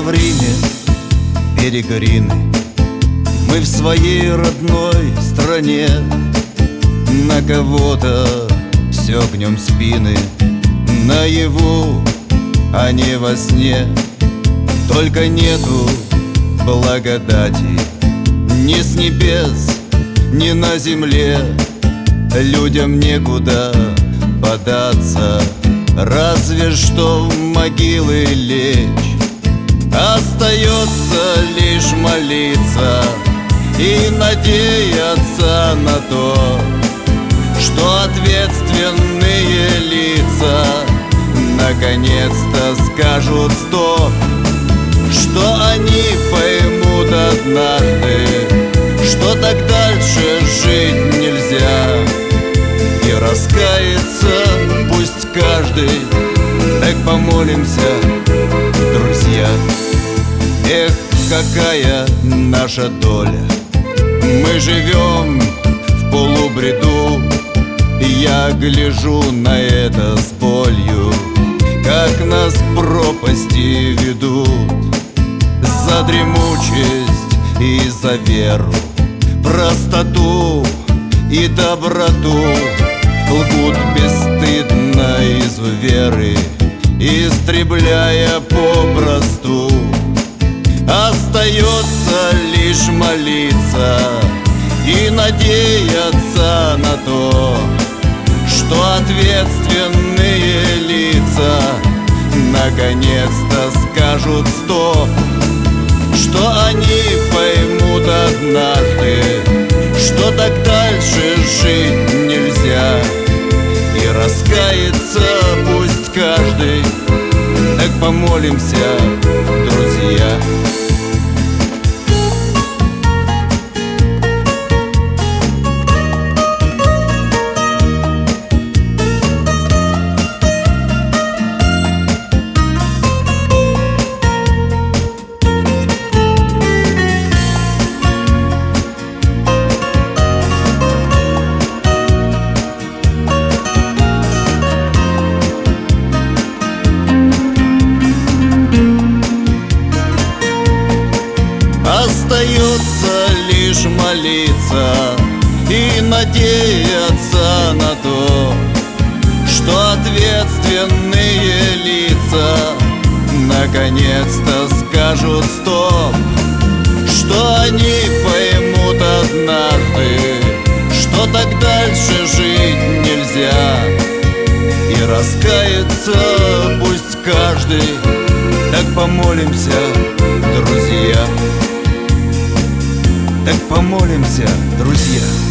в Риме перегрины. Мы в своей родной стране, на кого-то все гнем спины. Наяву, а не во сне. Только нету благодати ни с небес, ни на земле. Людям некуда податься, разве что в могилы лечь. Остается лишь молиться и надеяться на то, что ответственные лица наконец-то скажут стоп, что они поймут однажды, что так дальше жить нельзя. И раскается пусть каждый, так помолимся, друзья. Эх, какая наша доля, мы живем в полубреду. Я гляжу на это с болью, как нас к пропасти ведут. За дремучесть и за веру, простоту и доброту лгут бесстыдно из веры, истребляя попросту. Остается лишь молиться и надеяться на то, что ответственные лица наконец-то скажут стоп, что они поймут однажды, что так дальше жить нельзя. И раскается пусть каждый, так помолимся, друзья. Остается лишь молиться и надеяться на то, что ответственные лица наконец-то скажут стоп, что они поймут однажды, что так дальше жить нельзя. И раскается пусть каждый, так помолимся, друзья. Так помолимся, друзья.